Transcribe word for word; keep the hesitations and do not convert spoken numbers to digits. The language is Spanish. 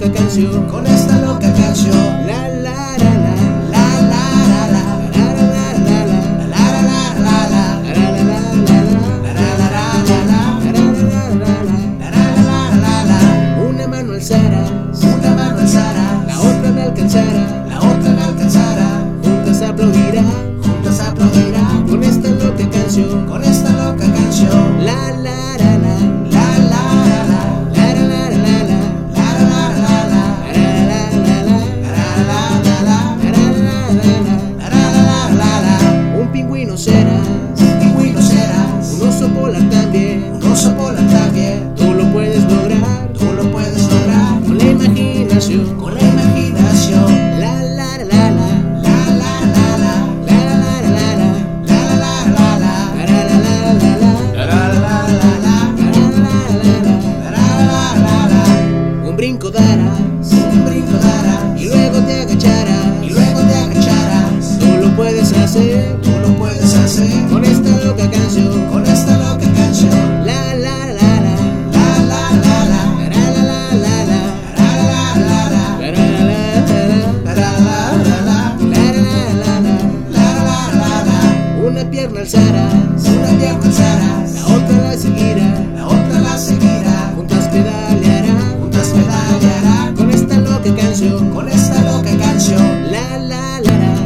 loca canción, con esta loca canción. la la la la, La la la la, la la la la, la la la la la, la la la la, la la la la la, la la la la, la. una mano alzarás, Una mano alzará, la otra me alcanzará, la otra me alcanzará, juntas aplaudirá, juntos aplaudirá, con esta loca canción, con esta loca canción. la la la la, La la la la, la la la la, la la la la, la la la la, la la la la, la la la la. la la la la. Un pingüino serás, Un pingüino serás, un oso polar también, un oso polar también. tú lo puedes lograr, Tú lo puedes lograr con la imaginación, con la imaginación. la la la la, La la la la, la la la la, la la la la, la la la la, la la la la, la la la la. un brinco darás, Un brinco darás y luego te agacharás, y luego te agacharás. tú lo puedes hacer, Tú lo puedes hacer con esta loca canción, con esta loca canción. la la la la, La la la la, la la la la, la la la la, la la la la, la la la la, la la la la, la la la la. una pierna alzarás, Una pierna alzarás, la otra la seguirá, la otra la seguirá, juntas pedalearán, juntas pedaleará con esta loca canción, con esta loca canción. la la la la,